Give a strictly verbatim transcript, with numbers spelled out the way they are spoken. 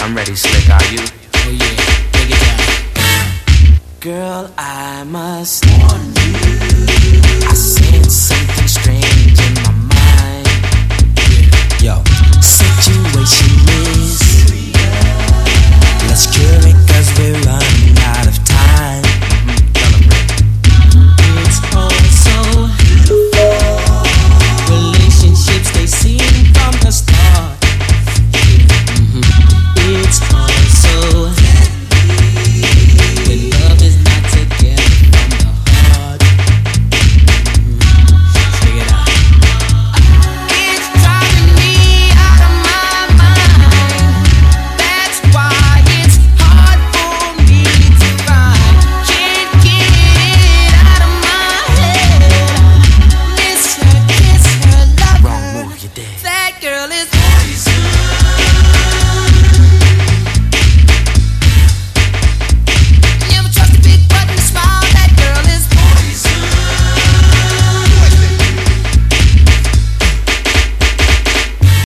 I'm ready, Slick, are you? Oh yeah, take it down. Girl, I must warn you, I sense something strange in my mind. Yo, Situation